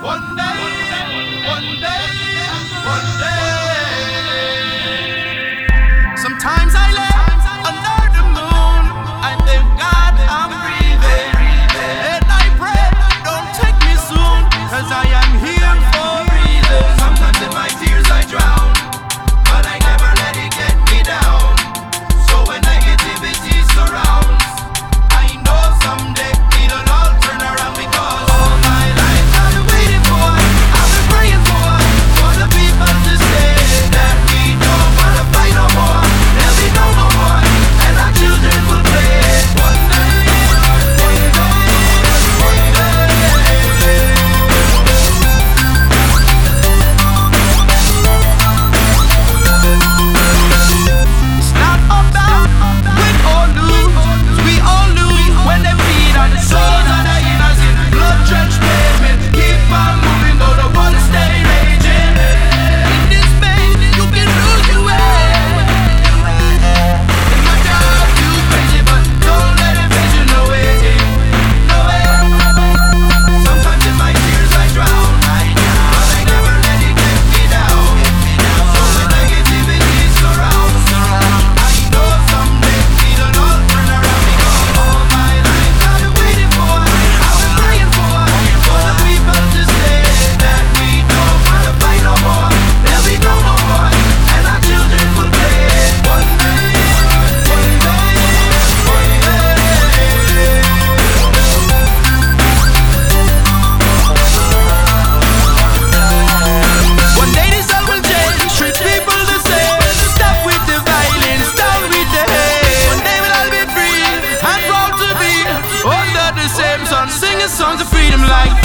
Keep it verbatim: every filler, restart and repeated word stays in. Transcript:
One day, one day, one day. Sometimes I lay under the moon. I thank God I'm breathing. And I pray, don't take me soon, cause I am here for a reason. Sometimes in my tears I drown, but I never let it get me down. So when negativity surrounds, I know someday it'll all turn around, because all my life I've been waiting for, I've been praying for, for the people to say that we don't wanna fight no more, there'll be no more, and our children will play. One day, one day, one day. It's not about win or lose, 'cause we all lose when they feed on the souls of the innocent. Blood-drenched pavement, keep on moving, though the water stay raging. In this pain, you can lose your way. It might drive you crazy, but don't let it face you, no way, no way. Sometimes in my tears I drown, but I never let it get me down. So when negativity surrounds, I know someday it'll all turn around, because all my life I've been waiting for, I've been praying for, for the people to say that we don't wanna fight no more, there'll be no more, and our children will play. One day, one day, one day. One day this all will change, treat people the same. Stop with the violence, stop with the hate. One day we'll all be free and proud to be under the same sun, singing songs of freedom like